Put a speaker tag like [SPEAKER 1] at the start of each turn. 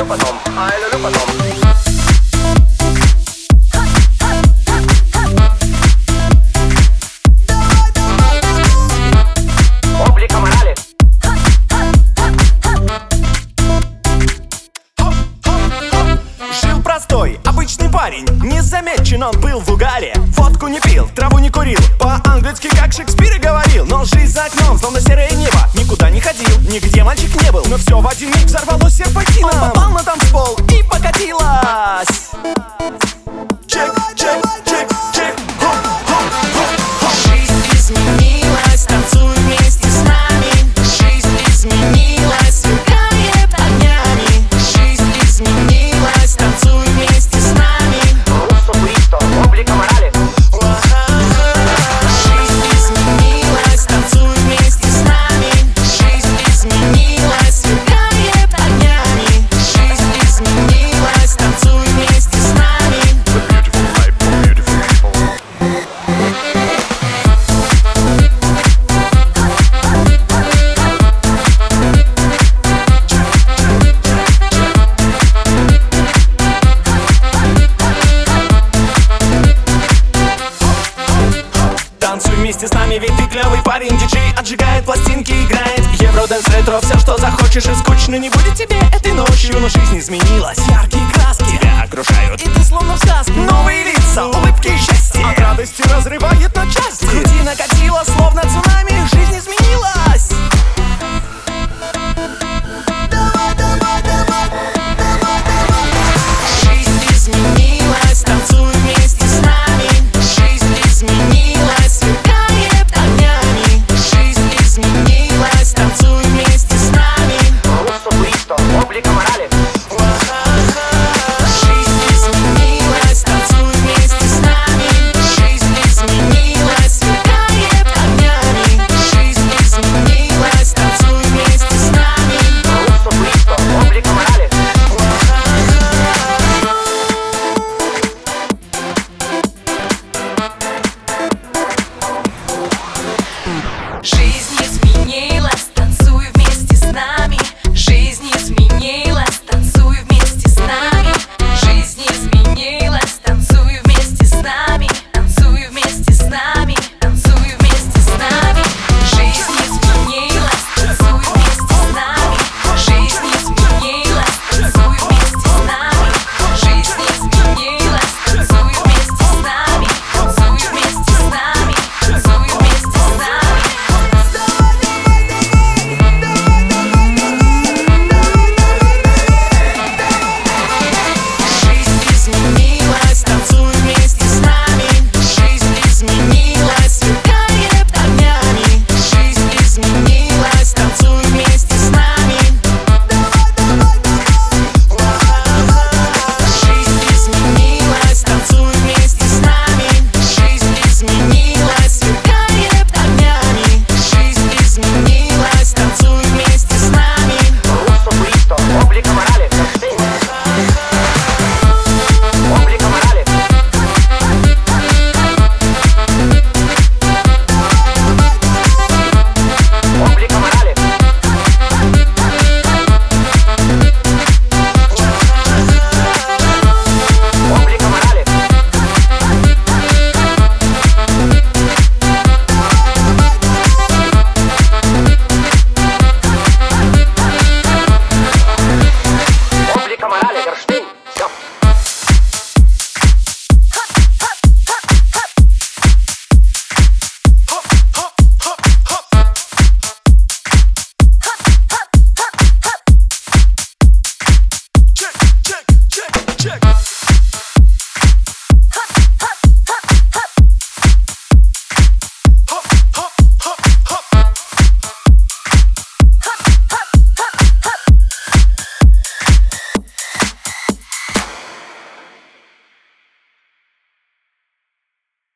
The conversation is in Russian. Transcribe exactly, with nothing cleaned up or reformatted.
[SPEAKER 1] потом, ай, люблю потом. Облика морали.
[SPEAKER 2] Жил простой, обычный парень, незамечен он был в угаре. Водку не пил, траву не курил, по-английски как Шекспир и говорил. Но жизнь за окном, словно серое небо, никуда не ходил, нигде мальчик не был. Но все в один миг взорвалось серпантином. Он попал на танцпол и покатилась. Чек, чек, чек, чек, хоп, хоп, хоп, хоп.
[SPEAKER 3] Жизнь изменилась, танцуй вместе с нами. Жизнь изменилась, сверкает огнями. Жизнь изменилась, танцуй вместе с нами.
[SPEAKER 1] Руссо Кристо, облика морали.
[SPEAKER 3] Жизнь изменилась, танцуй вместе с нами. Жизнь изменилась, сверкает огнями. Жизнь изменилась, танцуй вместе с нами.
[SPEAKER 2] Танцуй вместе с нами, ведь ты клевый парень. Диджей отжигает, пластинки играет. Евродэнс, ретро, все, что захочешь. И скучно не будет тебе этой ночью. Но жизнь изменилась, яркие краски тебя окружают, и ты словно в сказке. Новые лица, улыбки и счастье от радости разрывает на части. В груди накатило, словно цунами. Жизнь изменилась.
[SPEAKER 3] Жизнь изменилась, танцуй вместе с нами. Жизнь изменилась, сверкает огнями. Жизнь изменилась, танцуй вместе с нами.
[SPEAKER 1] Руссо Кристо, облика морали.